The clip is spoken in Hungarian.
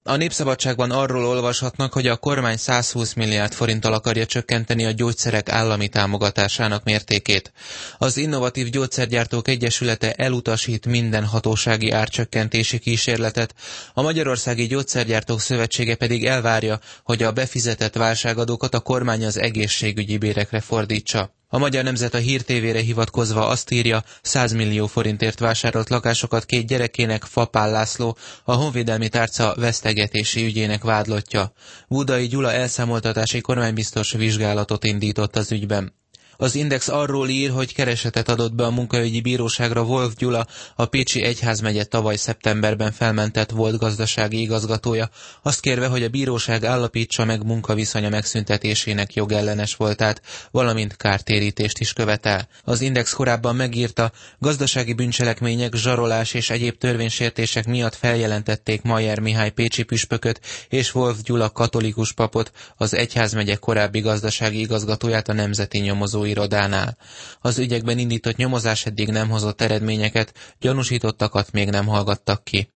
A Népszabadságban arról olvashatnak, hogy a kormány 120 milliárd forinttal akarja csökkenteni a gyógyszerek állami támogatásának mértékét. Az Innovatív Gyógyszergyártók Egyesülete elutasít minden hatósági árcsökkentési kísérletet, a Magyarországi Gyógyszergyártók Szövetsége pedig elvárja, hogy a befizetett válságadókat a kormány az egészségügyi bérekre fordítsa. A Magyar Nemzet a Hír TV-re hivatkozva azt írja, 100 millió forintért vásárolt lakásokat 2 gyerekének Fapál László, a honvédelmi tárca vesztegetési ügyének vádlottja. Budai Gyula elszámoltatási kormánybiztos vizsgálatot indított az ügyben. Az Index arról ír, hogy keresetet adott be a munkaügyi bíróságra Wolf Gyula, a Pécsi Egyházmegye tavaly szeptemberben felmentett volt gazdasági igazgatója, azt kérve, hogy a bíróság állapítsa meg munkaviszonya megszüntetésének jogellenes voltát, valamint kártérítést is követel. Az Index korábban megírta, gazdasági bűncselekmények, zsarolás és egyéb törvénysértések miatt feljelentették Mayer Mihály pécsi püspököt és Wolf Gyula katolikus papot, az Egyházmegye korábbi gazdasági igazgatóját a Nemzeti Nyomozóirodánál. Az ügyekben indított nyomozás eddig nem hozott eredményeket, gyanúsítottakat még nem hallgattak ki.